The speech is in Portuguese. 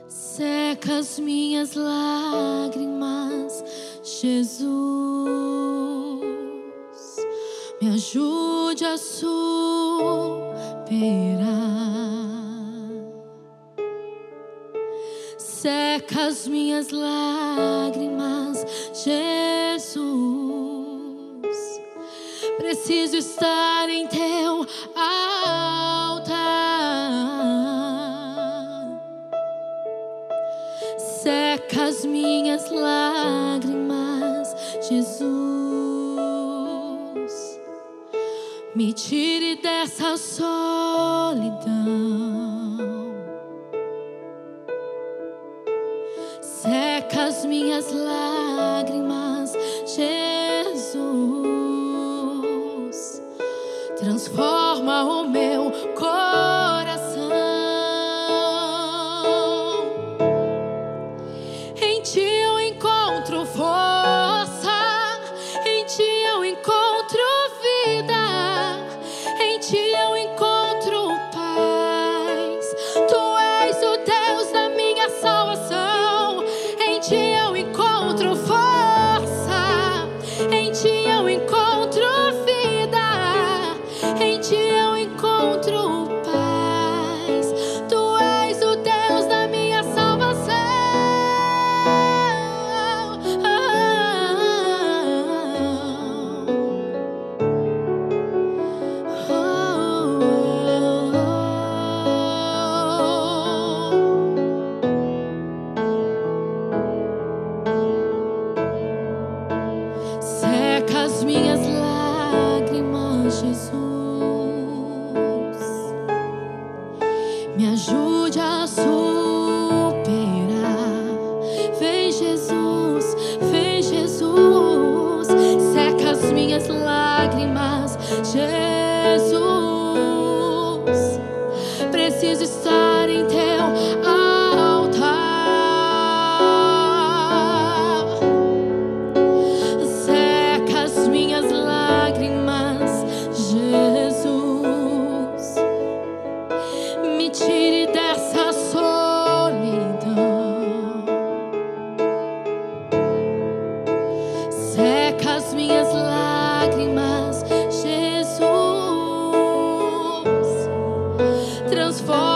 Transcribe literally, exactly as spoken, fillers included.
Seca as minhas lágrimas, Jesus, me ajude a superar. Seca as minhas lágrimas, Jesus, preciso estar em teu altar. Seca as minhas lágrimas, Jesus, me tire dessa solidão. Seca as minhas lágrimas, Jesus, transforma o meu coração. Em ti eu encontro força, em ti eu encontro vida, em ti eu encontro paz. Tu és o Deus da minha salvação. Em ti eu encontro força, em ti eu encontro vida, em ti eu encontro paz. Tu és o Deus da minha salvação. Seca as minhas lágrimas, Jesus, me ajude a superar. Vem, Jesus, vem, Jesus, seca as minhas lágrimas, Jesus, preciso estar em teu altar. Seca as minhas lágrimas, Jesus, me tire dessa solidão. Seca as minhas lágrimas, Jesus, transforma